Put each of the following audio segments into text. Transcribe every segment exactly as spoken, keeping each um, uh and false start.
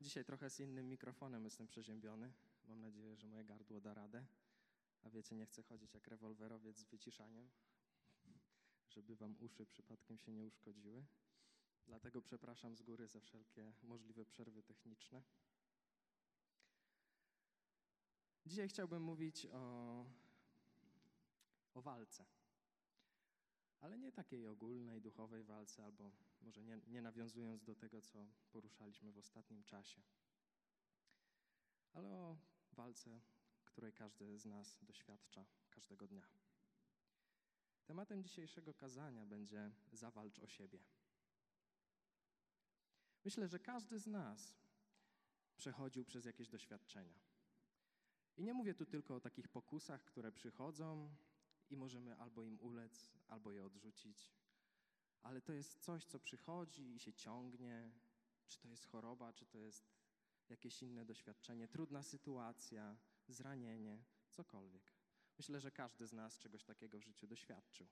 Dzisiaj trochę z innym mikrofonem jestem przeziębiony. Mam nadzieję, że moje gardło da radę. A wiecie, nie chcę chodzić jak rewolwerowiec z wyciszaniem, żeby wam uszy przypadkiem się nie uszkodziły. Dlatego przepraszam z góry za wszelkie możliwe przerwy techniczne. Dzisiaj chciałbym mówić o, o walce. Ale nie takiej ogólnej, duchowej walce, albo może nie, nie nawiązując do tego, co poruszaliśmy w ostatnim czasie. Ale o walce, której każdy z nas doświadcza każdego dnia. Tematem dzisiejszego kazania będzie zawalcz o siebie. Myślę, że każdy z nas przechodził przez jakieś doświadczenia. I nie mówię tu tylko o takich pokusach, które przychodzą i możemy albo im ulec, albo je odrzucić. Ale to jest coś, co przychodzi i się ciągnie. Czy to jest choroba, czy to jest jakieś inne doświadczenie, trudna sytuacja, zranienie, cokolwiek. Myślę, że każdy z nas czegoś takiego w życiu doświadczył.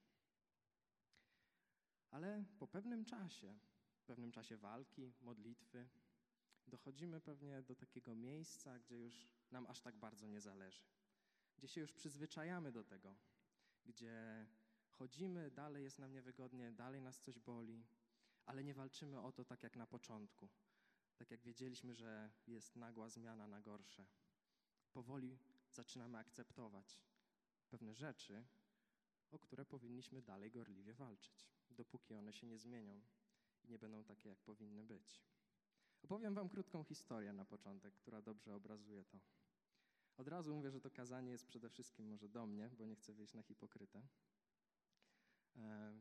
Ale po pewnym czasie, w pewnym czasie walki, modlitwy, dochodzimy pewnie do takiego miejsca, gdzie już nam aż tak bardzo nie zależy. Gdzie się już przyzwyczajamy do tego, gdzie chodzimy, dalej jest nam niewygodnie, dalej nas coś boli, ale nie walczymy o to tak jak na początku. Tak jak wiedzieliśmy, że jest nagła zmiana na gorsze. Powoli zaczynamy akceptować pewne rzeczy, o które powinniśmy dalej gorliwie walczyć, dopóki one się nie zmienią i nie będą takie, jak powinny być. Opowiem wam krótką historię na początek, która dobrze obrazuje to. Od razu mówię, że to kazanie jest przede wszystkim może do mnie, bo nie chcę wyjść na hipokrytę. E,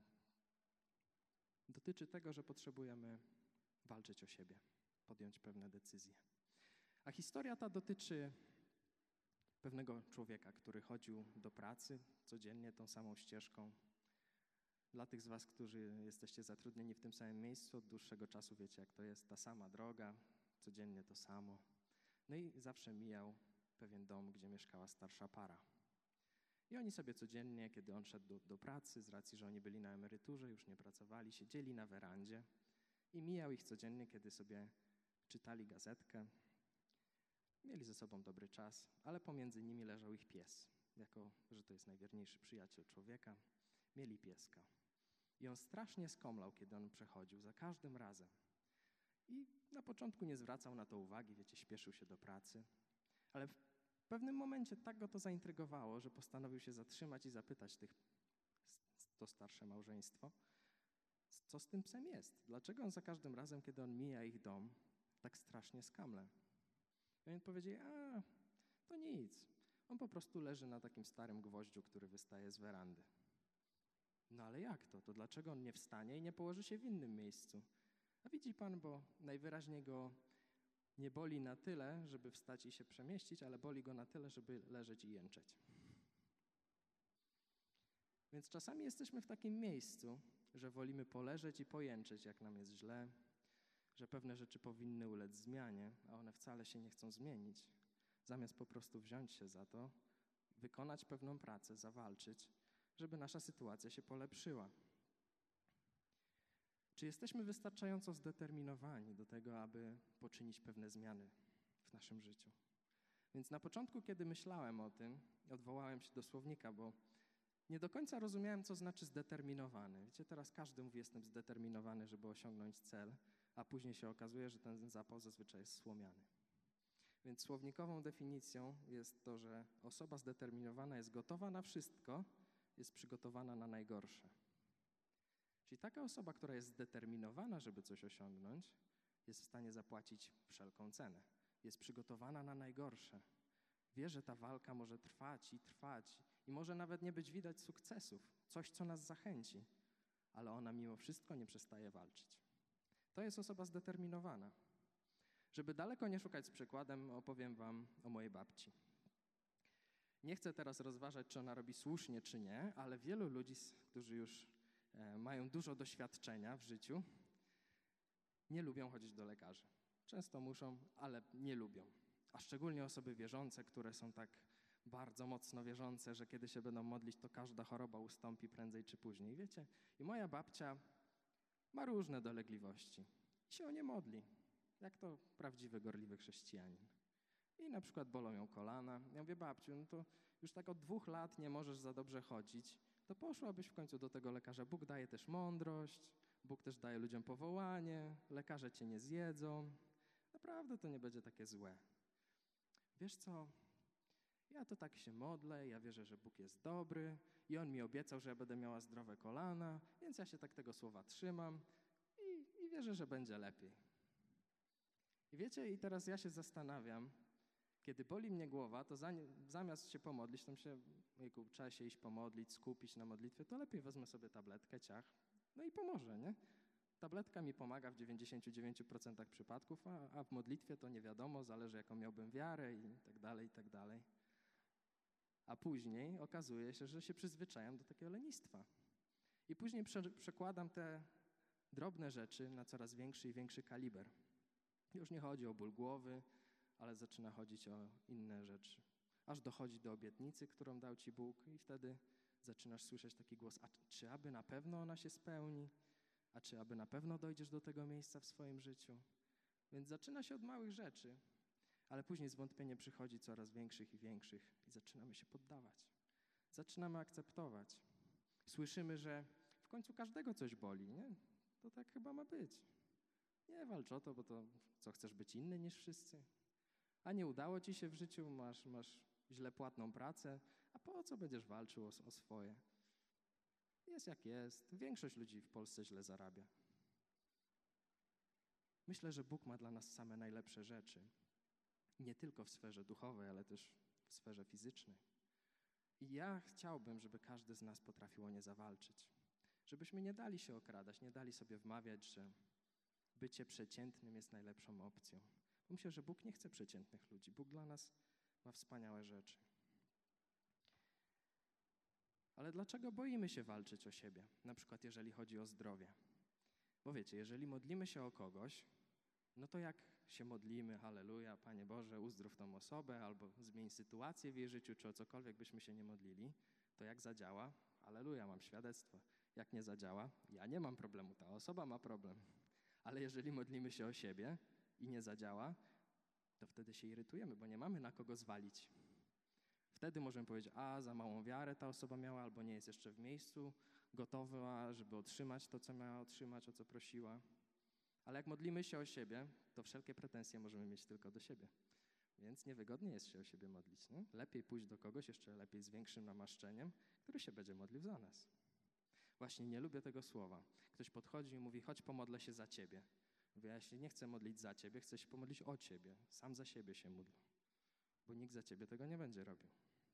dotyczy tego, że potrzebujemy walczyć o siebie, podjąć pewne decyzje. A historia ta dotyczy pewnego człowieka, który chodził do pracy codziennie tą samą ścieżką. Dla tych z was, którzy jesteście zatrudnieni w tym samym miejscu, od dłuższego czasu wiecie, jak to jest, ta sama droga, codziennie to samo. No i zawsze mijał pewien dom, gdzie mieszkała starsza para. I oni sobie codziennie, kiedy on szedł do, do pracy, z racji, że oni byli na emeryturze, już nie pracowali, siedzieli na werandzie i mijał ich codziennie, kiedy sobie czytali gazetkę. Mieli ze sobą dobry czas, ale pomiędzy nimi leżał ich pies. Jako, że to jest najwierniejszy przyjaciel człowieka, mieli pieska. I on strasznie skomlał, kiedy on przechodził, za każdym razem. I na początku nie zwracał na to uwagi, wiecie, śpieszył się do pracy. Ale w pewnym momencie tak go to zaintrygowało, że postanowił się zatrzymać i zapytać tych, to starsze małżeństwo, co z tym psem jest? Dlaczego on za każdym razem, kiedy on mija ich dom, tak strasznie skamle? I oni powiedzieli, a to nic. On po prostu leży na takim starym gwoździu, który wystaje z werandy. No ale jak to? To dlaczego on nie wstanie i nie położy się w innym miejscu? A widzi pan, bo najwyraźniej go nie boli na tyle, żeby wstać i się przemieścić, ale boli go na tyle, żeby leżeć i jęczeć. Więc czasami jesteśmy w takim miejscu, że wolimy poleżeć i pojęczeć, jak nam jest źle, że pewne rzeczy powinny ulec zmianie, a one wcale się nie chcą zmienić, zamiast po prostu wziąć się za to, wykonać pewną pracę, zawalczyć, żeby nasza sytuacja się polepszyła. Czy jesteśmy wystarczająco zdeterminowani do tego, aby poczynić pewne zmiany w naszym życiu? Więc na początku, kiedy myślałem o tym, odwołałem się do słownika, bo nie do końca rozumiałem, co znaczy zdeterminowany. Wiecie, teraz każdy mówi, jestem zdeterminowany, żeby osiągnąć cel, a później się okazuje, że ten zapał zazwyczaj jest słomiany. Więc słownikową definicją jest to, że osoba zdeterminowana jest gotowa na wszystko, jest przygotowana na najgorsze. Czyli taka osoba, która jest zdeterminowana, żeby coś osiągnąć, jest w stanie zapłacić wszelką cenę. Jest przygotowana na najgorsze. Wie, że ta walka może trwać i trwać i może nawet nie być widać sukcesów, coś, co nas zachęci, ale ona mimo wszystko nie przestaje walczyć. To jest osoba zdeterminowana. Żeby daleko nie szukać z przykładem, opowiem wam o mojej babci. Nie chcę teraz rozważać, czy ona robi słusznie, czy nie, ale wielu ludzi, którzy już e, mają dużo doświadczenia w życiu, nie lubią chodzić do lekarzy. Często muszą, ale nie lubią. A szczególnie osoby wierzące, które są tak bardzo mocno wierzące, że kiedy się będą modlić, to każda choroba ustąpi prędzej czy później. Wiecie? I moja babcia ma różne dolegliwości i się o nie modli. jak to prawdziwy, gorliwy chrześcijanin. I na przykład bolą ją kolana. Ja mówię, babciu, no to już tak od dwóch lat nie możesz za dobrze chodzić, to poszłabyś w końcu do tego lekarza. Bóg daje też mądrość, Bóg też daje ludziom powołanie, lekarze cię nie zjedzą. Naprawdę to nie będzie takie złe. Wiesz co, ja to tak się modlę, ja wierzę, że Bóg jest dobry i On mi obiecał, że ja będę miała zdrowe kolana, więc ja się tak tego słowa trzymam i, i wierzę, że będzie lepiej. I wiecie, i teraz ja się zastanawiam, kiedy boli mnie głowa, to zamiast się pomodlić, tam się, jejku, trzeba się iść pomodlić, skupić na modlitwie, to lepiej wezmę sobie tabletkę, ciach, no i pomoże, nie? Tabletka mi pomaga w dziewięćdziesięciu dziewięciu procentach przypadków, a, a w modlitwie to nie wiadomo, zależy jaką miałbym wiarę i tak dalej, i tak dalej. A później okazuje się, że się przyzwyczajam do takiego lenistwa. I później prze, przekładam te drobne rzeczy na coraz większy i większy kaliber. Już nie chodzi o ból głowy, ale zaczyna chodzić o inne rzeczy. Aż dochodzi do obietnicy, którą dał ci Bóg i wtedy zaczynasz słyszeć taki głos, a czy aby na pewno ona się spełni? A czy aby na pewno dojdziesz do tego miejsca w swoim życiu? Więc zaczyna się od małych rzeczy, ale później zwątpienie przychodzi coraz większych i większych i zaczynamy się poddawać. Zaczynamy akceptować. Słyszymy, że w końcu każdego coś boli, nie? To tak chyba ma być. Nie walcz o to, bo to co, chcesz być inny niż wszyscy? A nie udało ci się w życiu, masz, masz źle płatną pracę, a po co będziesz walczył o, o swoje? Jest jak jest. Większość ludzi w Polsce źle zarabia. Myślę, że Bóg ma dla nas same najlepsze rzeczy. Nie tylko w sferze duchowej, ale też w sferze fizycznej. I ja chciałbym, żeby każdy z nas potrafił o nie zawalczyć. Żebyśmy nie dali się okradać, nie dali sobie wmawiać, że bycie przeciętnym jest najlepszą opcją. Myślę, że Bóg nie chce przeciętnych ludzi. Bóg dla nas ma wspaniałe rzeczy. Ale dlaczego boimy się walczyć o siebie? Na przykład jeżeli chodzi o zdrowie. Bo wiecie, jeżeli modlimy się o kogoś, no to jak się modlimy, halleluja, Panie Boże, uzdrów tą osobę, albo zmień sytuację w jej życiu, czy o cokolwiek byśmy się nie modlili, to jak zadziała? Halleluja, mam świadectwo. Jak nie zadziała? Ja nie mam problemu, ta osoba ma problem. Ale jeżeli modlimy się o siebie i nie zadziała, to wtedy się irytujemy, bo nie mamy na kogo zwalić. Wtedy możemy powiedzieć, a za małą wiarę ta osoba miała, albo nie jest jeszcze w miejscu gotowa, żeby otrzymać to, co miała otrzymać, o co prosiła. Ale jak modlimy się o siebie, to wszelkie pretensje możemy mieć tylko do siebie. Więc niewygodnie jest się o siebie modlić. Nie? Lepiej pójść do kogoś, jeszcze lepiej z większym namaszczeniem, który się będzie modlił za nas. Właśnie nie lubię tego słowa. Ktoś podchodzi i mówi, chodź pomodlę się za ciebie. Mówię, ja się nie chcę modlić za ciebie, chcę się pomodlić o ciebie. Sam za siebie się módl, bo nikt za ciebie tego nie będzie robił.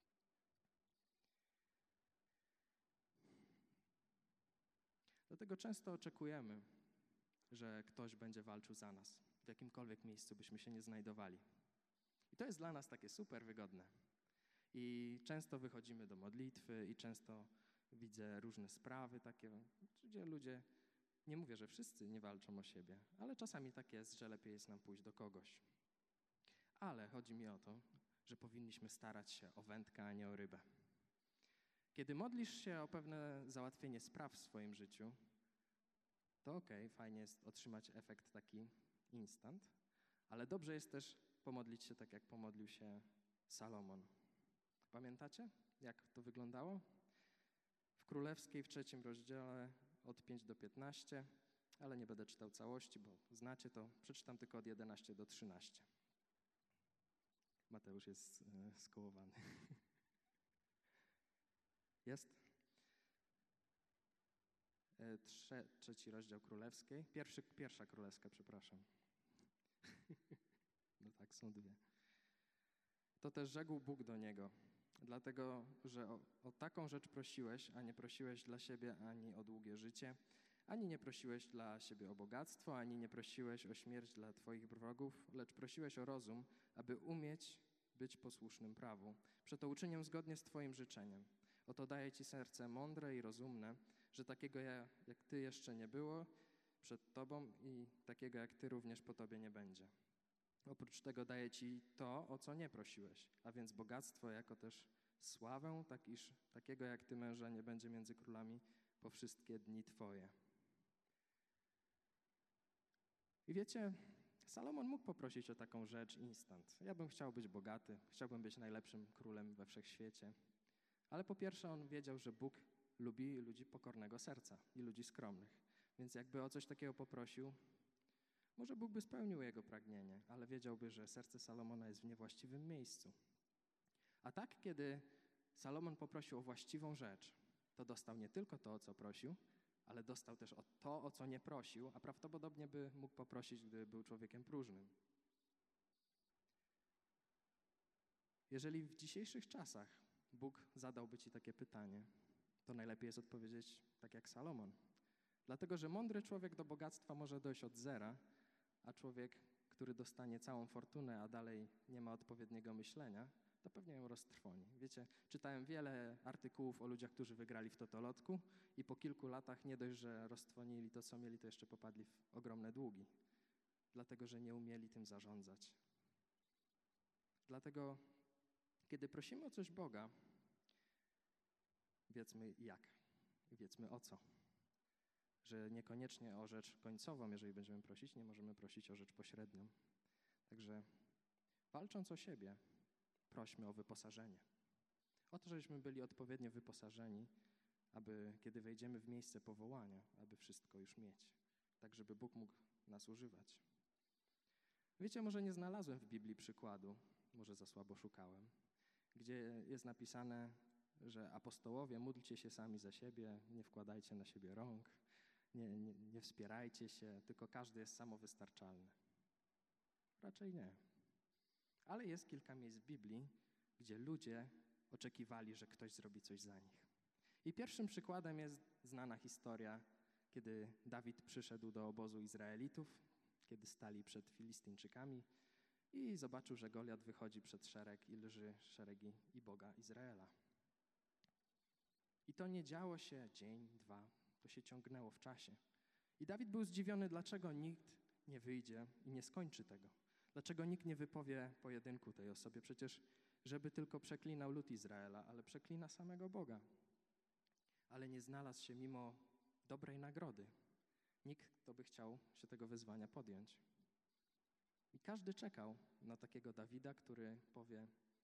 Dlatego często oczekujemy, że ktoś będzie walczył za nas, w jakimkolwiek miejscu byśmy się nie znajdowali. I to jest dla nas takie super wygodne. I często wychodzimy do modlitwy i często widzę różne sprawy takie, gdzie ludzie, nie mówię, że wszyscy nie walczą o siebie, ale czasami tak jest, że lepiej jest nam pójść do kogoś. Ale chodzi mi o to, że powinniśmy starać się o wędkę, a nie o rybę. Kiedy modlisz się o pewne załatwienie spraw w swoim życiu, to okej, okay, fajnie jest otrzymać efekt taki instant, ale dobrze jest też pomodlić się tak, jak pomodlił się Salomon. Pamiętacie, jak to wyglądało? W Królewskiej w trzecim rozdziale od pięć do piętnastu, ale nie będę czytał całości, bo znacie to. Przeczytam tylko od jedenastego do trzynastego. Mateusz jest e, skołowany. Jest? E, trze, trzeci rozdział Królewskiej. Pierwszy, pierwsza Królewska, przepraszam. No tak, są dwie. To też rzekł Bóg do niego, dlatego, że o, o taką rzecz prosiłeś, a nie prosiłeś dla siebie ani o długie życie, ani nie prosiłeś dla siebie o bogactwo, ani nie prosiłeś o śmierć dla twoich wrogów, lecz prosiłeś o rozum, aby umieć być posłusznym prawu. Przeto uczynię zgodnie z twoim życzeniem. Oto daję ci serce mądre i rozumne, że takiego jak ty jeszcze nie było przed tobą i takiego jak ty również po tobie nie będzie. Oprócz tego daję ci to, o co nie prosiłeś, a więc bogactwo, jako też sławę, tak iż takiego jak ty męża nie będzie między królami po wszystkie dni twoje. I wiecie, Salomon mógł poprosić o taką rzecz instant. Ja bym chciał być bogaty, chciałbym być najlepszym królem we wszechświecie. Ale po pierwsze on wiedział, że Bóg lubi ludzi pokornego serca i ludzi skromnych. Więc jakby o coś takiego poprosił, może Bóg by spełnił jego pragnienie, ale wiedziałby, że serce Salomona jest w niewłaściwym miejscu. A tak, kiedy Salomon poprosił o właściwą rzecz, to dostał nie tylko to, o co prosił, ale dostał też o to, o co nie prosił, a prawdopodobnie by mógł poprosić, gdyby był człowiekiem próżnym. Jeżeli w dzisiejszych czasach Bóg zadałby ci takie pytanie, to najlepiej jest odpowiedzieć tak jak Salomon. Dlatego, że mądry człowiek do bogactwa może dojść od zera, a człowiek, który dostanie całą fortunę, a dalej nie ma odpowiedniego myślenia, to pewnie ją roztrwoni. Wiecie, czytałem wiele artykułów o ludziach, którzy wygrali w totolotku i po kilku latach nie dość, że roztrwonili to, co mieli, to jeszcze popadli w ogromne długi, dlatego, że nie umieli tym zarządzać. Dlatego, kiedy prosimy o coś Boga, wiedzmy jak, wiedzmy o co. Że niekoniecznie o rzecz końcową, jeżeli będziemy prosić, nie możemy prosić o rzecz pośrednią. Także walcząc o siebie, prośmy o wyposażenie. O to, żebyśmy byli odpowiednio wyposażeni, aby kiedy wejdziemy w miejsce powołania, aby wszystko już mieć, tak żeby Bóg mógł nas używać. Wiecie, może nie znalazłem w Biblii przykładu, może za słabo szukałem, gdzie jest napisane, że apostołowie, módlcie się sami za siebie, nie wkładajcie na siebie rąk, nie, nie, nie wspierajcie się, tylko każdy jest samowystarczalny. Raczej nie. Ale jest kilka miejsc w Biblii, gdzie ludzie oczekiwali, że ktoś zrobi coś za nich. I pierwszym przykładem jest znana historia, kiedy Dawid przyszedł do obozu Izraelitów, kiedy stali przed Filistyńczykami i zobaczył, że Goliat wychodzi przed szereg i lży szeregi i Boga Izraela. I to nie działo się dzień, dwa, to się ciągnęło w czasie. I Dawid był zdziwiony, dlaczego nikt nie wyjdzie i nie skończy tego. Dlaczego nikt nie wypowie pojedynku tej osobie? Przecież, żeby tylko przeklinał lud Izraela, ale przeklina samego Boga. Ale nie znalazł się mimo dobrej nagrody. Nikt, kto by chciał się tego wyzwania podjąć. I każdy czekał na takiego Dawida, który powie,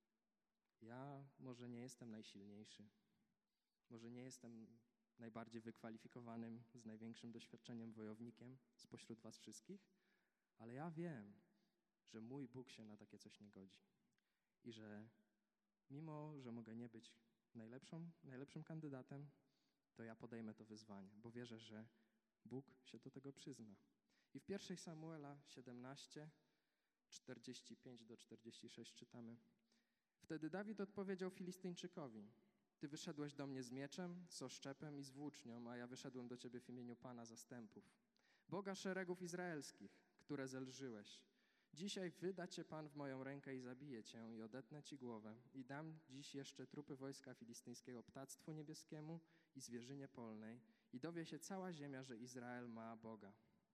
ja może nie jestem najsilniejszy, może nie jestem najbardziej wykwalifikowanym, z największym doświadczeniem wojownikiem spośród was wszystkich, ale ja wiem, że mój Bóg się na takie coś nie godzi. I że mimo, że mogę nie być najlepszą, najlepszym kandydatem, to ja podejmę to wyzwanie, bo wierzę, że Bóg się do tego przyzna. I w pierwszej Samuela siedemnaście, czterdzieści pięć do czterdziestu sześciu czytamy. Wtedy Dawid odpowiedział Filistyńczykowi, ty wyszedłeś do mnie z mieczem, z oszczepem i z włócznią, a ja wyszedłem do ciebie w imieniu Pana zastępów, Boga szeregów izraelskich, które zelżyłeś. Dzisiaj wyda cię Pan w moją rękę i zabije cię i odetnę ci głowę i dam dziś jeszcze trupy wojska filistyńskiego ptactwu niebieskiemu i zwierzynie polnej i dowie się cała ziemia, że Izrael ma Boga.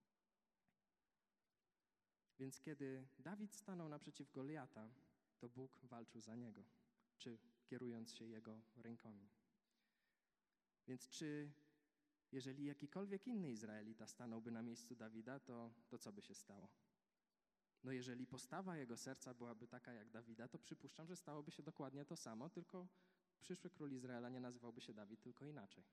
Więc kiedy Dawid stanął naprzeciw Goliata, to Bóg walczył za niego, czy kierując się jego rękami. Więc czy jeżeli jakikolwiek inny Izraelita stanąłby na miejscu Dawida, to, to co by się stało? No jeżeli postawa jego serca byłaby taka jak Dawida, to przypuszczam, że stałoby się dokładnie to samo, tylko przyszły król Izraela nie nazywałby się Dawid, tylko inaczej.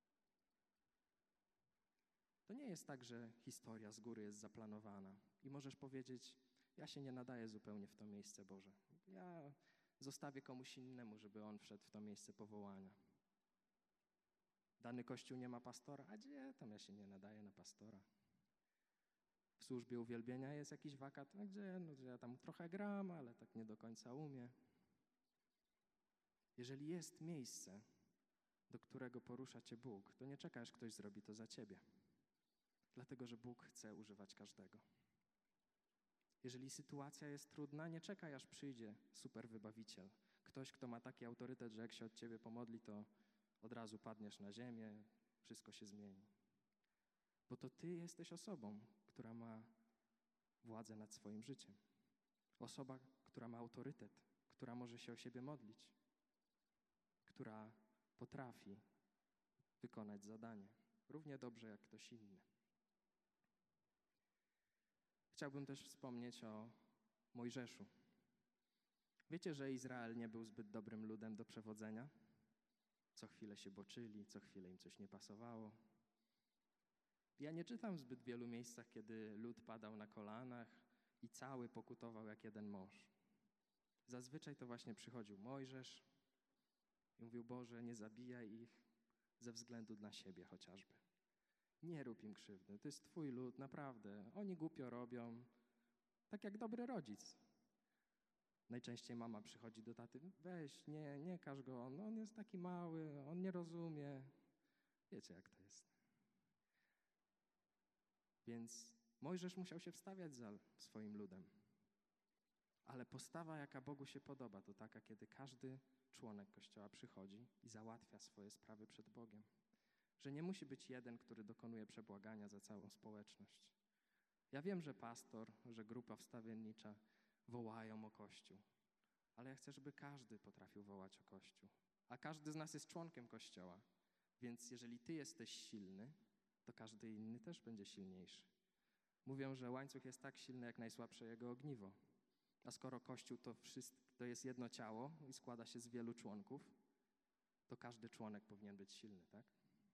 To nie jest tak, że historia z góry jest zaplanowana i możesz powiedzieć, ja się nie nadaję zupełnie w to miejsce Boże. Ja zostawię komuś innemu, żeby on wszedł w to miejsce powołania. Dany kościół nie ma pastora, a gdzie tam ja się nie nadaję na pastora. W służbie uwielbienia jest jakiś wakat, a gdzie? No, ja tam trochę gram, ale tak nie do końca umiem. Jeżeli jest miejsce, do którego porusza cię Bóg, to nie czekaj, aż ktoś zrobi to za ciebie. Dlatego, że Bóg chce używać każdego. Jeżeli sytuacja jest trudna, nie czekaj, aż przyjdzie super wybawiciel. Ktoś, kto ma taki autorytet, że jak się od ciebie pomodli, to od razu padniesz na ziemię, wszystko się zmieni. Bo to ty jesteś osobą, która ma władzę nad swoim życiem. Osoba, która ma autorytet, która może się o siebie modlić, która potrafi wykonać zadanie równie dobrze jak ktoś inny. chciałbym też wspomnieć o Mojżeszu. Wiecie, że Izrael nie był zbyt dobrym ludem do przewodzenia? Co chwilę się boczyli, co chwilę im coś nie pasowało. Ja nie czytam w zbyt wielu miejscach, kiedy lud padał na kolanach i cały pokutował jak jeden mąż. Zazwyczaj to właśnie przychodził Mojżesz i mówił: Boże, nie zabijaj ich ze względu na siebie chociażby. Nie rób im krzywdy, to jest Twój lud, naprawdę. Oni głupio robią, tak jak dobry rodzic. Najczęściej mama przychodzi do taty: weź, nie, nie każ go, on, on jest taki mały, on nie rozumie. Wiecie, jak to jest. Więc Mojżesz musiał się wstawiać za swoim ludem. Ale postawa, jaka Bogu się podoba, to taka, kiedy każdy członek Kościoła przychodzi i załatwia swoje sprawy przed Bogiem. Że nie musi być jeden, który dokonuje przebłagania za całą społeczność. Ja wiem, że pastor, że grupa wstawiennicza wołają o Kościół. Ale ja chcę, żeby każdy potrafił wołać o Kościół. A każdy z nas jest członkiem Kościoła. Więc jeżeli ty jesteś silny, to każdy inny też będzie silniejszy. Mówią, że łańcuch jest tak silny, jak najsłabsze jego ogniwo. A skoro Kościół to, wszystko, to jest jedno ciało i składa się z wielu członków, to każdy członek powinien być silny, tak?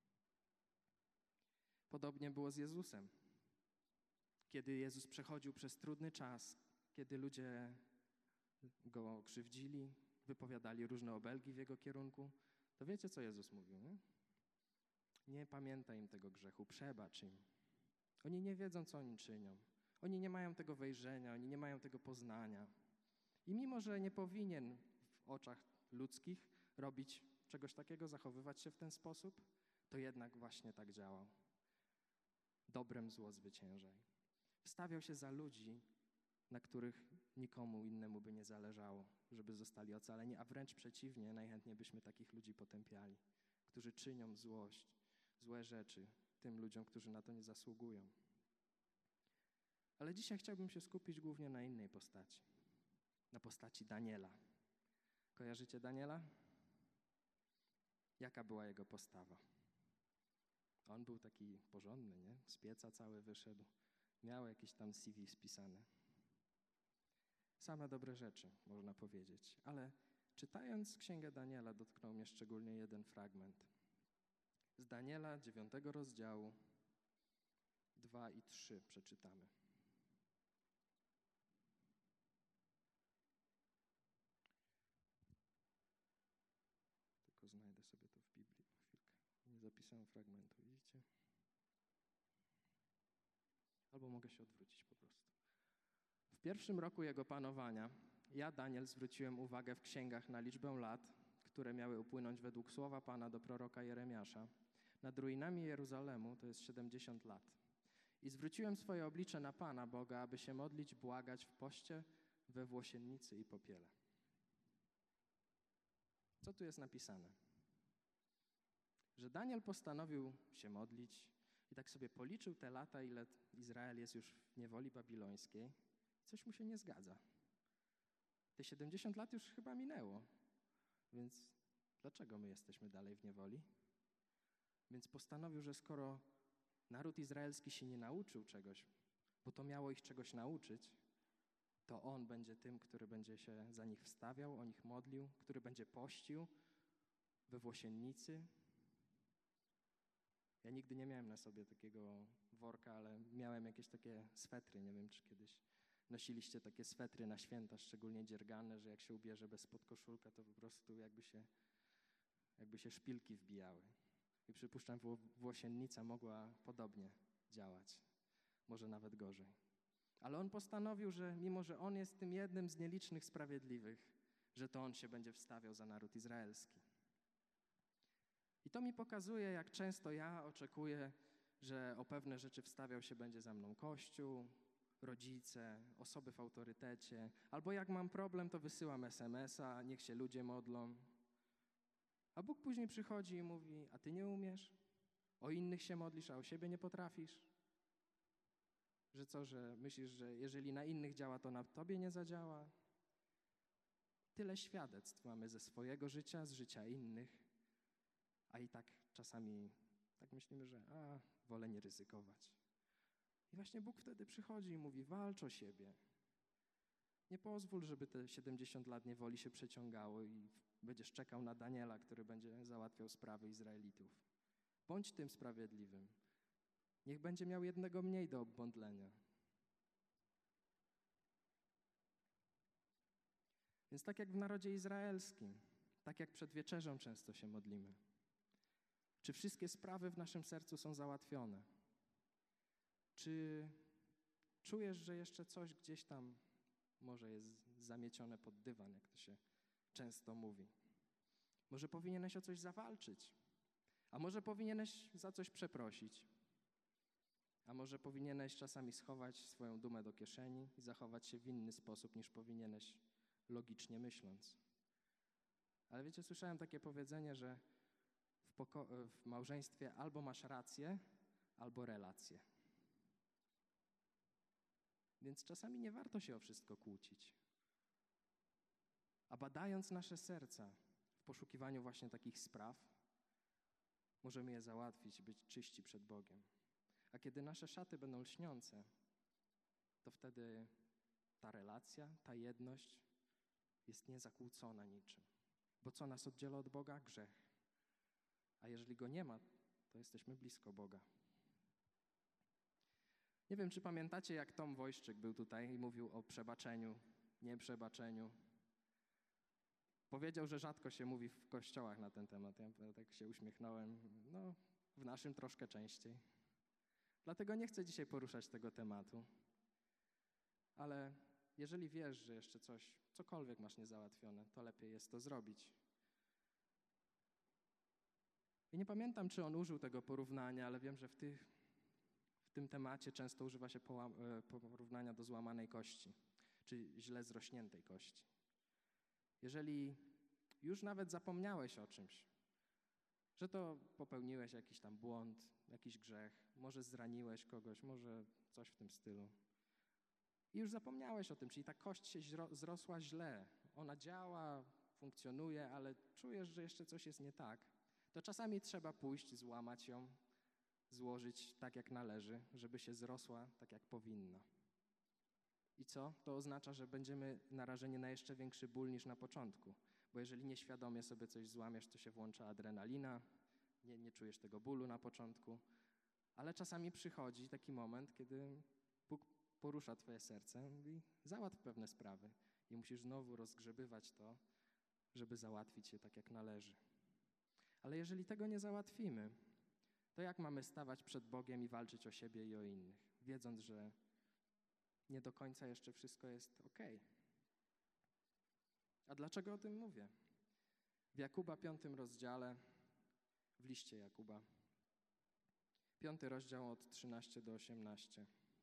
Podobnie było z Jezusem. Kiedy Jezus przechodził przez trudny czas, kiedy ludzie go krzywdzili, wypowiadali różne obelgi w jego kierunku, to wiecie, co Jezus mówił, nie? Nie pamiętaj im tego grzechu, przebacz im. Oni nie wiedzą, co oni czynią. Oni nie mają tego wejrzenia, oni nie mają tego poznania. I mimo, że nie powinien w oczach ludzkich robić czegoś takiego, zachowywać się w ten sposób, to jednak właśnie tak działał. Dobrem zło zwyciężaj. Wstawiał się za ludzi, na których nikomu innemu by nie zależało, żeby zostali ocaleni, a wręcz przeciwnie, najchętniej byśmy takich ludzi potępiali, którzy czynią złość, złe rzeczy tym ludziom, którzy na to nie zasługują. Ale dzisiaj chciałbym się skupić głównie na innej postaci, na postaci Daniela. Kojarzycie Daniela? Jaka była jego postawa? On był taki porządny, nie? Z pieca cały wyszedł, miał jakieś tam C V spisane. Same dobre rzeczy, można powiedzieć. Ale czytając Księgę Daniela, dotknął mnie szczególnie jeden fragment. Z Daniela dziewiątego rozdziału, dwa i trzy przeczytamy. Tylko znajdę sobie to w Biblii na chwilkę. Nie zapisałem fragmentu, widzicie? Albo mogę się odwrócić po prostu. W pierwszym roku jego panowania ja, Daniel, zwróciłem uwagę w księgach na liczbę lat, które miały upłynąć według słowa Pana do proroka Jeremiasza, nad ruinami Jeruzalemu, to jest siedemdziesiąt lat. I zwróciłem swoje oblicze na Pana Boga, aby się modlić, błagać w poście, we włosiennicy i popiele. Co tu jest napisane? Że Daniel postanowił się modlić i tak sobie policzył te lata, ile Izrael jest już w niewoli babilońskiej. Coś mu się nie zgadza. Te siedemdziesiąt lat już chyba minęło, więc dlaczego my jesteśmy dalej w niewoli? Więc postanowił, że skoro naród izraelski się nie nauczył czegoś, bo to miało ich czegoś nauczyć, to on będzie tym, który będzie się za nich wstawiał, o nich modlił, który będzie pościł we włosiennicy. Ja nigdy nie miałem na sobie takiego worka, ale miałem jakieś takie swetry. Nie wiem, czy kiedyś nosiliście takie swetry na święta, szczególnie dziergane, że jak się ubierze bez podkoszulka, to po prostu jakby się, jakby się szpilki wbijały. I przypuszczam, włosiennica mogła podobnie działać, może nawet gorzej. Ale on postanowił, że mimo, że on jest tym jednym z nielicznych sprawiedliwych, że to on się będzie wstawiał za naród izraelski. I to mi pokazuje, jak często ja oczekuję, że o pewne rzeczy wstawiał się będzie za mną Kościół, rodzice, osoby w autorytecie, albo jak mam problem, to wysyłam es em es a, niech się ludzie modlą. A Bóg później przychodzi i mówi: a ty nie umiesz? O innych się modlisz, a o siebie nie potrafisz? Że co, że myślisz, że jeżeli na innych działa, to na tobie nie zadziała? Tyle świadectw mamy ze swojego życia, z życia innych, a i tak czasami tak myślimy, że a, wolę nie ryzykować. I właśnie Bóg wtedy przychodzi i mówi: walcz o siebie. Nie pozwól, żeby te siedemdziesiąt lat niewoli się przeciągało i będziesz czekał na Daniela, który będzie załatwiał sprawy Izraelitów. Bądź tym sprawiedliwym. Niech będzie miał jednego mniej do obmądlenia. Więc tak jak w narodzie izraelskim, tak jak przed wieczerzą często się modlimy. Czy wszystkie sprawy w naszym sercu są załatwione? Czy czujesz, że jeszcze coś gdzieś tam może jest zamiecione pod dywan, jak to się często mówi? Może powinieneś o coś zawalczyć? A może powinieneś za coś przeprosić? A może powinieneś czasami schować swoją dumę do kieszeni i zachować się w inny sposób, niż powinieneś, logicznie myśląc? Ale wiecie, słyszałem takie powiedzenie, że w, poko- w małżeństwie albo masz rację, albo relacje. Więc czasami nie warto się o wszystko kłócić. A badając nasze serca w poszukiwaniu właśnie takich spraw, możemy je załatwić, być czyści przed Bogiem. A kiedy nasze szaty będą lśniące, to wtedy ta relacja, ta jedność jest niezakłócona niczym. Bo co nas oddziela od Boga? Grzech. A jeżeli go nie ma, to jesteśmy blisko Boga. Nie wiem, czy pamiętacie, jak Tom Wojszczyk był tutaj i mówił o przebaczeniu, nieprzebaczeniu. Powiedział, że rzadko się mówi w kościołach na ten temat. Ja tak się uśmiechnąłem. No, w naszym troszkę częściej. Dlatego nie chcę dzisiaj poruszać tego tematu. Ale jeżeli wiesz, że jeszcze coś, cokolwiek masz niezałatwione, to lepiej jest to zrobić. I nie pamiętam, czy on użył tego porównania, ale wiem, że w, tych, w tym temacie często używa się porównania do złamanej kości, czy źle zrośniętej kości. Jeżeli już nawet zapomniałeś o czymś, że to popełniłeś jakiś tam błąd, jakiś grzech, może zraniłeś kogoś, może coś w tym stylu. I już zapomniałeś o tym, czyli ta kość się zrosła źle. Ona działa, funkcjonuje, ale czujesz, że jeszcze coś jest nie tak. To czasami trzeba pójść, złamać ją, złożyć tak jak należy, żeby się zrosła tak jak powinna. I co? To oznacza, że będziemy narażeni na jeszcze większy ból niż na początku. Bo jeżeli nieświadomie sobie coś złamiesz, to się włącza adrenalina, nie, nie czujesz tego bólu na początku. Ale czasami przychodzi taki moment, kiedy Bóg porusza twoje serce i mówi: załatw pewne sprawy. I musisz znowu rozgrzebywać to, żeby załatwić je tak jak należy. Ale jeżeli tego nie załatwimy, to jak mamy stawać przed Bogiem i walczyć o siebie i o innych, wiedząc, że nie do końca jeszcze wszystko jest okej? A dlaczego o tym mówię? W Jakuba piątym rozdziale, w liście Jakuba, piąty rozdział od trzynastego do osiemnastego.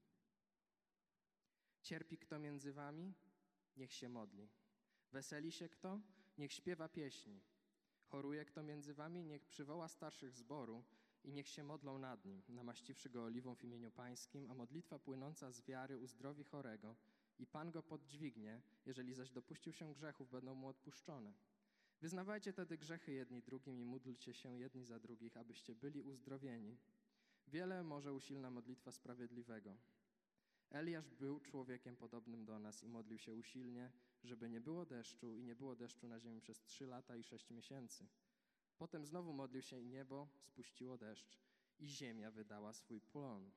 Cierpi kto między wami? Niech się modli. Weseli się kto? Niech śpiewa pieśni. Choruje kto między wami? Niech przywoła starszych zboru i niech się modlą nad nim, namaściwszy go oliwą w imieniu Pańskim, a modlitwa płynąca z wiary uzdrowi chorego i Pan go poddźwignie, jeżeli zaś dopuścił się grzechów, będą mu odpuszczone. Wyznawajcie tedy grzechy jedni drugim i módlcie się jedni za drugich, abyście byli uzdrowieni. Wiele może usilna modlitwa sprawiedliwego. Eliasz był człowiekiem podobnym do nas i modlił się usilnie, żeby nie było deszczu i nie było deszczu na ziemi przez trzy lata i sześć miesięcy. Potem znowu modlił się i niebo spuściło deszcz i ziemia wydała swój plon.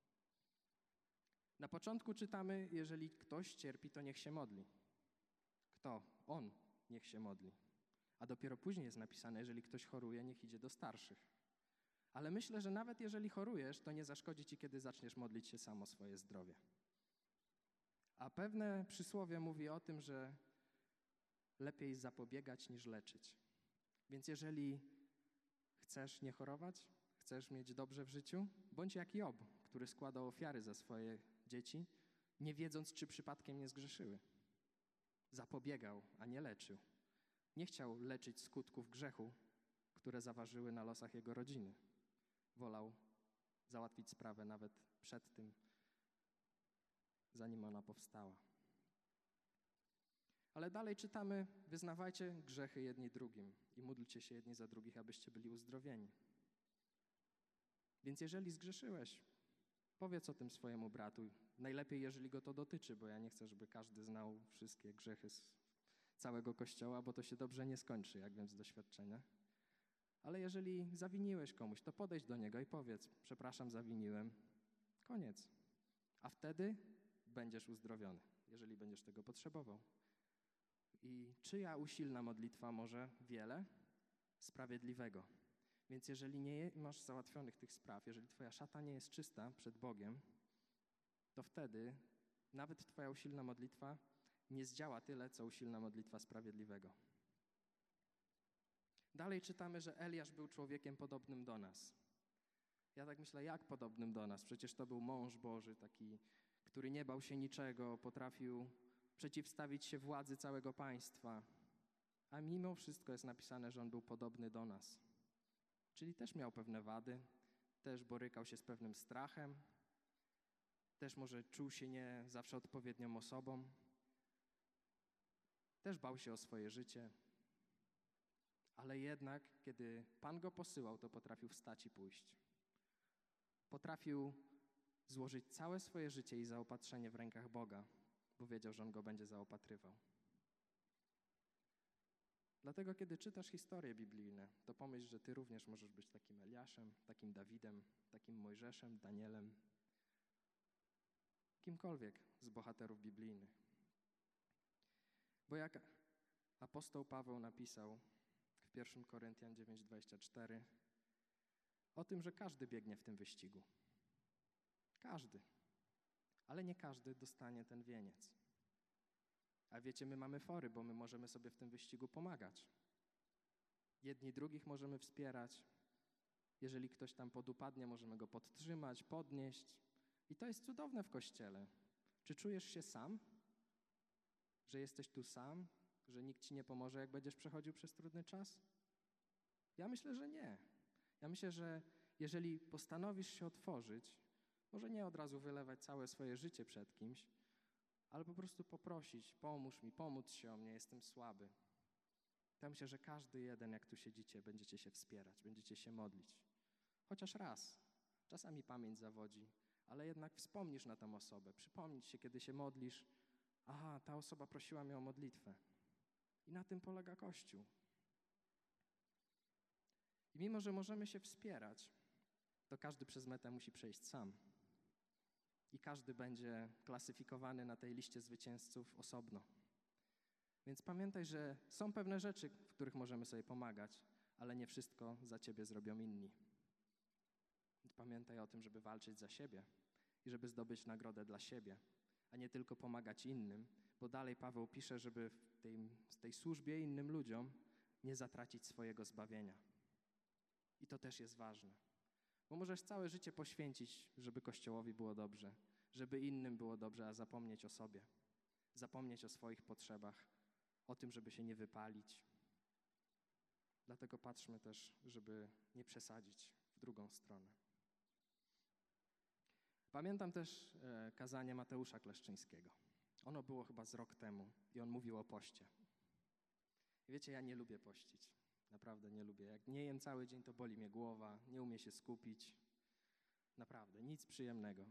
Na początku czytamy: jeżeli ktoś cierpi, to niech się modli. Kto? On niech się modli. A dopiero później jest napisane: jeżeli ktoś choruje, niech idzie do starszych. Ale myślę, że nawet jeżeli chorujesz, to nie zaszkodzi ci, kiedy zaczniesz modlić się sam o swoje zdrowie. A pewne przysłowie mówi o tym, że lepiej zapobiegać niż leczyć. Więc jeżeli chcesz nie chorować, chcesz mieć dobrze w życiu, bądź jak Job, który składał ofiary za swoje dzieci, nie wiedząc, czy przypadkiem nie zgrzeszyły. Zapobiegał, a nie leczył. Nie chciał leczyć skutków grzechu, które zaważyły na losach jego rodziny. Wolał załatwić sprawę nawet przed tym, zanim ona powstała. Ale dalej czytamy: wyznawajcie grzechy jedni drugim i módlcie się jedni za drugich, abyście byli uzdrowieni. Więc jeżeli zgrzeszyłeś, Powiedz o tym swojemu bratu. Najlepiej, jeżeli go to dotyczy, bo ja nie chcę, żeby każdy znał wszystkie grzechy z całego Kościoła, bo to się dobrze nie skończy, jak wiem z doświadczenia. Ale jeżeli zawiniłeś komuś, to podejdź do niego i powiedz: przepraszam, zawiniłem. Koniec. A wtedy będziesz uzdrowiony, jeżeli będziesz tego potrzebował. I czyja usilna modlitwa może wiele? Sprawiedliwego. Więc jeżeli nie masz załatwionych tych spraw, jeżeli twoja szata nie jest czysta przed Bogiem, to wtedy nawet twoja usilna modlitwa nie zdziała tyle, co usilna modlitwa sprawiedliwego. Dalej czytamy, że Eliasz był człowiekiem podobnym do nas. Ja tak myślę, jak podobnym do nas? Przecież to był mąż Boży, taki, który nie bał się niczego, potrafił przeciwstawić się władzy całego państwa. A mimo wszystko jest napisane, że on był podobny do nas. Czyli też miał pewne wady, też borykał się z pewnym strachem, też może czuł się nie zawsze odpowiednią osobą, też bał się o swoje życie, ale jednak, kiedy Pan go posyłał, to potrafił wstać i pójść. Potrafił złożyć całe swoje życie i zaopatrzenie w rękach Boga, bo wiedział, że On go będzie zaopatrywał. Dlatego, kiedy czytasz historie biblijne, to pomyśl, że ty również możesz być takim Eliaszem, takim Dawidem, takim Mojżeszem, Danielem, kimkolwiek z bohaterów biblijnych. Bo jak apostoł Paweł napisał w pierwszym Koryntian dziewięć, dwadzieścia cztery, o tym, że każdy biegnie w tym wyścigu. Każdy. Ale nie każdy dostanie ten wieniec. A wiecie, my mamy fory, bo my możemy sobie w tym wyścigu pomagać. Jedni drugich możemy wspierać. Jeżeli ktoś tam podupadnie, możemy go podtrzymać, podnieść. I to jest cudowne w Kościele. Czy czujesz się sam? Że jesteś tu sam? Że nikt ci nie pomoże, jak będziesz przechodził przez trudny czas? Ja myślę, że nie. Ja myślę, że jeżeli postanowisz się otworzyć, może nie od razu wylewać całe swoje życie przed kimś, ale po prostu poprosić: pomóż mi, pomóc się o mnie, jestem słaby. Ja myślę, że każdy jeden, jak tu siedzicie, będziecie się wspierać, będziecie się modlić. Chociaż raz. Czasami pamięć zawodzi, ale jednak wspomnisz na tę osobę. Przypomnieć się, kiedy się modlisz: aha, ta osoba prosiła mnie o modlitwę. I na tym polega Kościół. I mimo, że możemy się wspierać, to każdy przez metę musi przejść sam. I każdy będzie klasyfikowany na tej liście zwycięzców osobno. Więc pamiętaj, że są pewne rzeczy, w których możemy sobie pomagać, ale nie wszystko za ciebie zrobią inni. Więc pamiętaj o tym, żeby walczyć za siebie i żeby zdobyć nagrodę dla siebie, a nie tylko pomagać innym, bo dalej Paweł pisze, żeby w tej, w tej służbie innym ludziom nie zatracić swojego zbawienia. I to też jest ważne. Bo możesz całe życie poświęcić, żeby Kościołowi było dobrze, żeby innym było dobrze, a zapomnieć o sobie. Zapomnieć o swoich potrzebach, o tym, żeby się nie wypalić. Dlatego patrzmy też, żeby nie przesadzić w drugą stronę. Pamiętam też e, kazanie Mateusza Kleszczyńskiego. Ono było chyba z rok temu i on mówił o poście. I wiecie, ja nie lubię pościć. Naprawdę nie lubię. Jak nie jem cały dzień, to boli mnie głowa, nie umiem się skupić. Naprawdę, nic przyjemnego.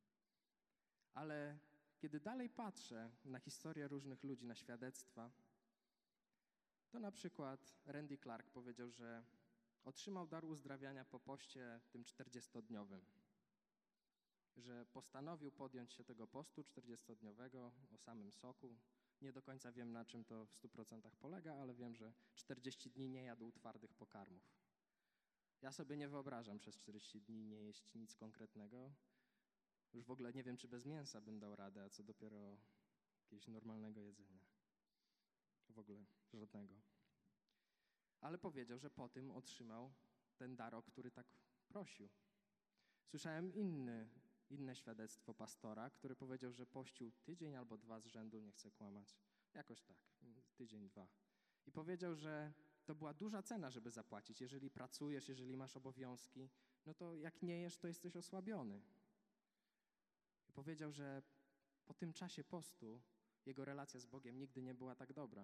Ale kiedy dalej patrzę na historię różnych ludzi, na świadectwa, to na przykład Randy Clark powiedział, że otrzymał dar uzdrawiania po poście tym czterdziestodniowym. Że postanowił podjąć się tego postu czterdziestodniowego o samym soku. Nie do końca wiem, na czym to w stu procentach polega, ale wiem, że czterdzieści dni nie jadł twardych pokarmów. Ja sobie nie wyobrażam przez czterdzieści dni nie jeść nic konkretnego. Już w ogóle nie wiem, czy bez mięsa bym dał radę, a co dopiero jakiegoś normalnego jedzenia. W ogóle żadnego. Ale powiedział, że po tym otrzymał ten dar, o który tak prosił. Słyszałem inny, inne świadectwo pastora, który powiedział, że pościł tydzień albo dwa z rzędu, nie chcę kłamać. Jakoś tak, tydzień, dwa. I powiedział, że to była duża cena, żeby zapłacić. Jeżeli pracujesz, jeżeli masz obowiązki, no to jak nie jesz, to jesteś osłabiony. I powiedział, że po tym czasie postu jego relacja z Bogiem nigdy nie była tak dobra.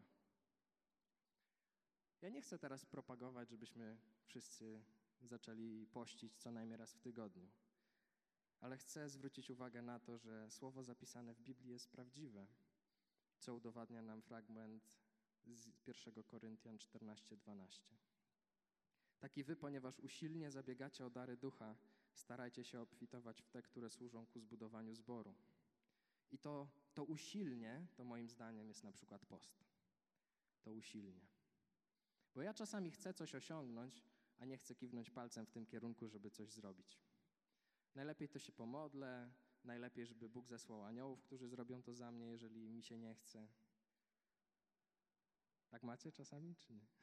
Ja nie chcę teraz propagować, żebyśmy wszyscy zaczęli pościć co najmniej raz w tygodniu. Ale chcę zwrócić uwagę na to, że słowo zapisane w Biblii jest prawdziwe, co udowadnia nam fragment z pierwszego Koryntian czternaście dwanaście. Tak i wy, ponieważ usilnie zabiegacie o dary ducha, starajcie się obfitować w te, które służą ku zbudowaniu zboru. I to, to usilnie, to moim zdaniem jest na przykład post. To usilnie. Bo ja czasami chcę coś osiągnąć, a nie chcę kiwnąć palcem w tym kierunku, żeby coś zrobić. Najlepiej to się pomodlę, najlepiej, żeby Bóg zesłał aniołów, którzy zrobią to za mnie, jeżeli mi się nie chce. Tak macie czasami, czy nie?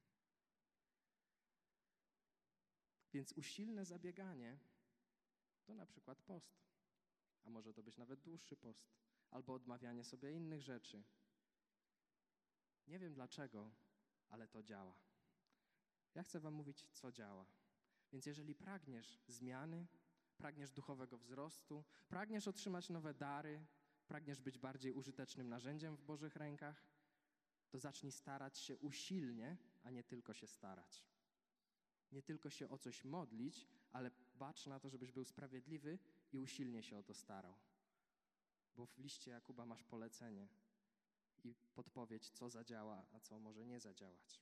Więc usilne zabieganie to na przykład post, a może to być nawet dłuższy post, albo odmawianie sobie innych rzeczy. Nie wiem dlaczego, ale to działa. Ja chcę wam mówić, co działa. Więc jeżeli pragniesz zmiany, pragniesz duchowego wzrostu, pragniesz otrzymać nowe dary, pragniesz być bardziej użytecznym narzędziem w Bożych rękach, to zacznij starać się usilnie, a nie tylko się starać. Nie tylko się o coś modlić, ale bacz na to, żebyś był sprawiedliwy i usilnie się o to starał. Bo w liście Jakuba masz polecenie i podpowiedź, co zadziała, a co może nie zadziałać.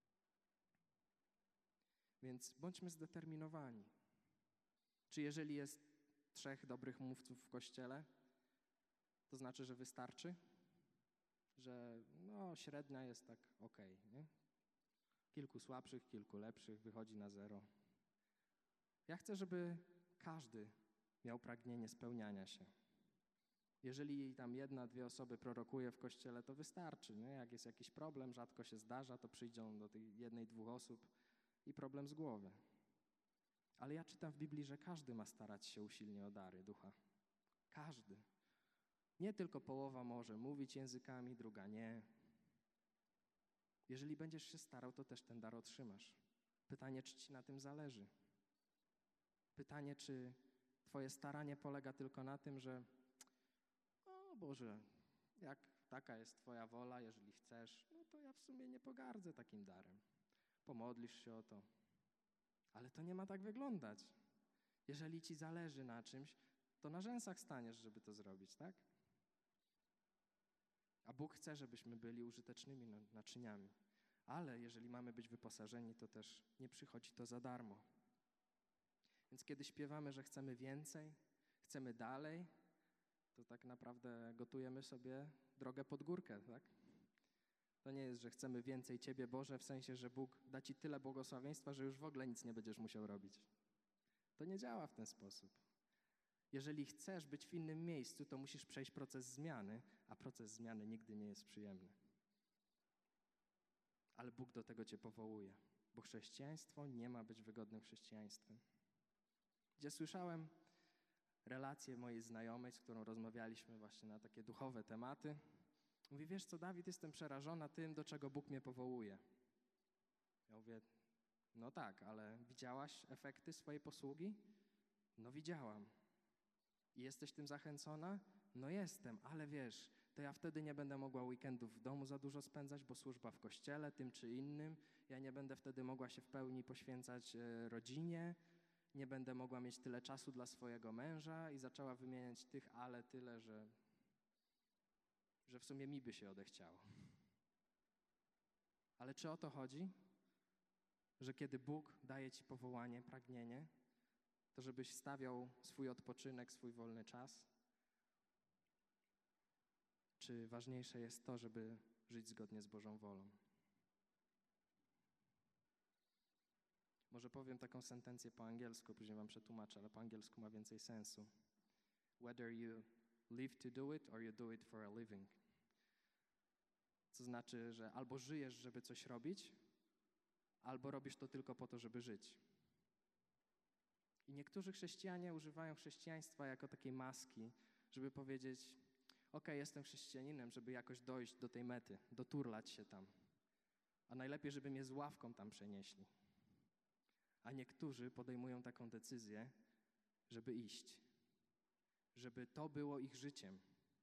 Więc bądźmy zdeterminowani. Czy jeżeli jest trzech dobrych mówców w kościele, to znaczy, że wystarczy? Że no średnia jest tak okej, nie? Kilku słabszych, kilku lepszych, wychodzi na zero. Ja chcę, żeby każdy miał pragnienie spełniania się. Jeżeli tam jedna, dwie osoby prorokuje w kościele, to wystarczy, nie? Jak jest jakiś problem, rzadko się zdarza, to przyjdą do tej jednej, dwóch osób i problem z głowy. Ale ja czytam w Biblii, że każdy ma starać się usilnie o dary ducha. Każdy. Nie tylko połowa może mówić językami, druga nie. Jeżeli będziesz się starał, to też ten dar otrzymasz. Pytanie, czy ci na tym zależy? Pytanie, czy twoje staranie polega tylko na tym, że o Boże, jak taka jest twoja wola, jeżeli chcesz, no to ja w sumie nie pogardzę takim darem. Pomodlisz się o to. Ale to nie ma tak wyglądać. Jeżeli ci zależy na czymś, to na rzęsach staniesz, żeby to zrobić, tak? A Bóg chce, żebyśmy byli użytecznymi naczyniami. Ale jeżeli mamy być wyposażeni, to też nie przychodzi to za darmo. Więc kiedy śpiewamy, że chcemy więcej, chcemy dalej, to tak naprawdę gotujemy sobie drogę pod górkę, tak? To nie jest, że chcemy więcej Ciebie, Boże, w sensie, że Bóg da Ci tyle błogosławieństwa, że już w ogóle nic nie będziesz musiał robić. To nie działa w ten sposób. Jeżeli chcesz być w innym miejscu, to musisz przejść proces zmiany, a proces zmiany nigdy nie jest przyjemny. Ale Bóg do tego Cię powołuje, bo chrześcijaństwo nie ma być wygodnym chrześcijaństwem. Gdzie słyszałem relację mojej znajomej, z którą rozmawialiśmy właśnie na takie duchowe tematy. Mówi, wiesz co, Dawid, jestem przerażona tym, do czego Bóg mnie powołuje. Ja mówię, no tak, ale widziałaś efekty swojej posługi? No widziałam. I jesteś tym zachęcona? No jestem, ale wiesz, to ja wtedy nie będę mogła weekendów w domu za dużo spędzać, bo służba w kościele, tym czy innym. Ja nie będę wtedy mogła się w pełni poświęcać e, rodzinie. Nie będę mogła mieć tyle czasu dla swojego męża. I zaczęła wymieniać tych ale tyle, że, że w sumie mi by się odechciało. Ale czy o to chodzi? Że kiedy Bóg daje ci powołanie, pragnienie, to żebyś stawiał swój odpoczynek, swój wolny czas? Czy ważniejsze jest to, żeby żyć zgodnie z Bożą wolą? Może powiem taką sentencję po angielsku, później wam przetłumaczę, ale po angielsku ma więcej sensu. Whether you live to do it, or you do it for a living. Co znaczy, że albo żyjesz, żeby coś robić, albo robisz to tylko po to, żeby żyć. I niektórzy chrześcijanie używają chrześcijaństwa jako takiej maski, żeby powiedzieć, okej, jestem chrześcijaninem, żeby jakoś dojść do tej mety, doturlać się tam. A najlepiej, żeby mnie z ławką tam przenieśli. A niektórzy podejmują taką decyzję, żeby iść. Żeby to było ich życiem.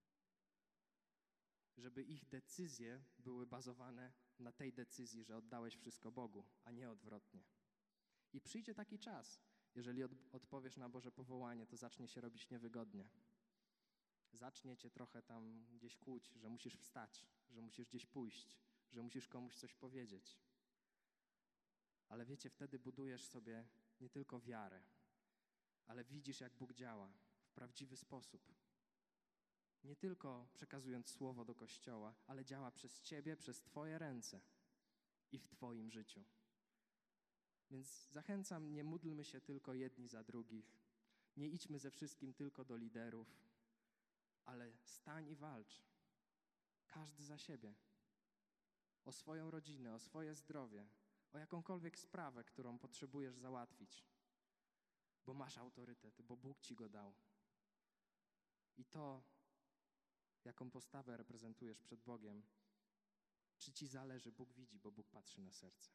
Żeby ich decyzje były bazowane na tej decyzji, że oddałeś wszystko Bogu, a nie odwrotnie. I przyjdzie taki czas, jeżeli od, odpowiesz na Boże powołanie, to zacznie się robić niewygodnie. Zacznie cię trochę tam gdzieś kłuć, że musisz wstać, że musisz gdzieś pójść, że musisz komuś coś powiedzieć. Ale wiecie, wtedy budujesz sobie nie tylko wiarę, ale widzisz, jak Bóg działa w prawdziwy sposób. Nie tylko przekazując słowo do Kościoła, ale działa przez ciebie, przez twoje ręce i w twoim życiu. Więc zachęcam, nie módlmy się tylko jedni za drugich. Nie idźmy ze wszystkim tylko do liderów, ale stań i walcz. Każdy za siebie. O swoją rodzinę, o swoje zdrowie, o jakąkolwiek sprawę, którą potrzebujesz załatwić. Bo masz autorytet, bo Bóg ci go dał. I to, jaką postawę reprezentujesz przed Bogiem, czy ci zależy, Bóg widzi, bo Bóg patrzy na serce.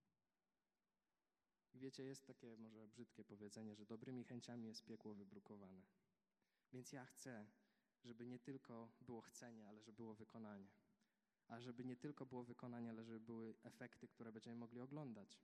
I wiecie, jest takie może brzydkie powiedzenie, że dobrymi chęciami jest piekło wybrukowane. Więc ja chcę, żeby nie tylko było chcenie, ale żeby było wykonanie. A żeby nie tylko było wykonanie, ale żeby były efekty, które będziemy mogli oglądać.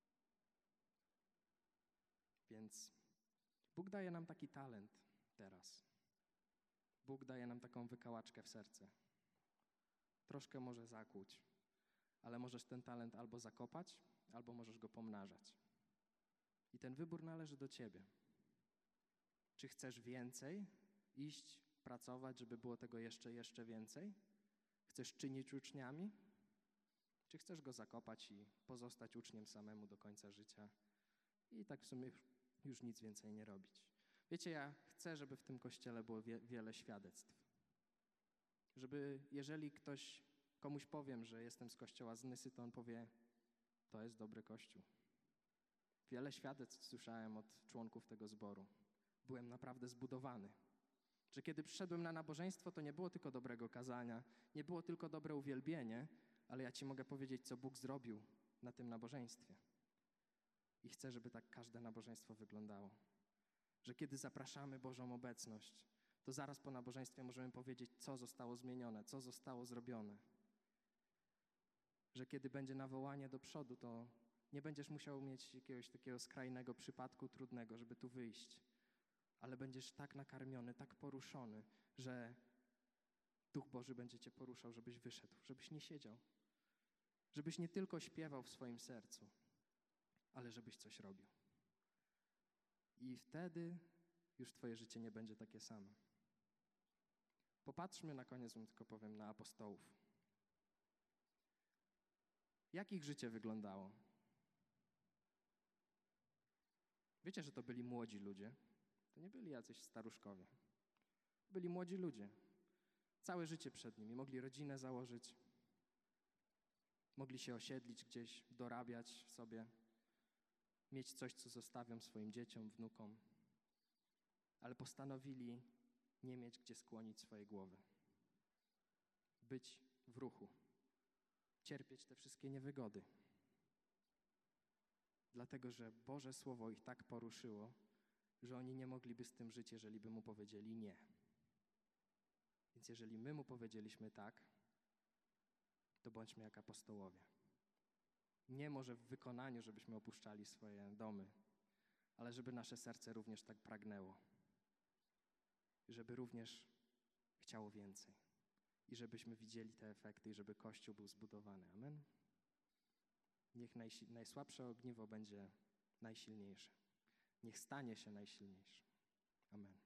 Więc Bóg daje nam taki talent teraz. Bóg daje nam taką wykałaczkę w serce. Troszkę może zakłuć, ale możesz ten talent albo zakopać, albo możesz go pomnażać. I ten wybór należy do ciebie. Czy chcesz więcej iść, pracować, żeby było tego jeszcze, jeszcze więcej? Chcesz czynić uczniami? Czy chcesz go zakopać i pozostać uczniem samemu do końca życia i tak w sumie już nic więcej nie robić? Wiecie, ja chcę, żeby w tym Kościele było wie, wiele świadectw. Żeby, jeżeli ktoś, komuś powiem, że jestem z Kościoła z Nysy, to on powie, to jest dobry Kościół. Wiele świadectw słyszałem od członków tego zboru. Byłem naprawdę zbudowany. Że kiedy przyszedłem na nabożeństwo, to nie było tylko dobrego kazania, nie było tylko dobre uwielbienie, ale ja ci mogę powiedzieć, co Bóg zrobił na tym nabożeństwie. I chcę, żeby tak każde nabożeństwo wyglądało. Że kiedy zapraszamy Bożą obecność, to zaraz po nabożeństwie możemy powiedzieć, co zostało zmienione, co zostało zrobione. Że kiedy będzie nawołanie do przodu, to nie będziesz musiał mieć jakiegoś takiego skrajnego przypadku trudnego, żeby tu wyjść. Ale będziesz tak nakarmiony, tak poruszony, że Duch Boży będzie cię poruszał, żebyś wyszedł, żebyś nie siedział. Żebyś nie tylko śpiewał w swoim sercu, ale żebyś coś robił. I wtedy już twoje życie nie będzie takie samo. Popatrzmy na koniec, tylko powiem, na apostołów. Jak ich życie wyglądało? Wiecie, że to byli młodzi ludzie. To nie byli jacyś staruszkowie. Byli młodzi ludzie. Całe życie przed nimi. Mogli rodzinę założyć. Mogli się osiedlić gdzieś, dorabiać sobie. Mieć coś, co zostawią swoim dzieciom, wnukom. Ale postanowili nie mieć gdzie skłonić swojej głowy. Być w ruchu. Cierpieć te wszystkie niewygody. Dlatego, że Boże Słowo ich tak poruszyło, że oni nie mogliby z tym żyć, jeżeli by mu powiedzieli nie. Więc jeżeli my mu powiedzieliśmy tak, to bądźmy jak apostołowie. Nie może w wykonaniu, żebyśmy opuszczali swoje domy, ale żeby nasze serce również tak pragnęło. Żeby również chciało więcej. I żebyśmy widzieli te efekty i żeby Kościół był zbudowany. Amen. Niech najsi- najsłabsze ogniwo będzie najsilniejsze. Niech stanie się najsilniejsze. Amen.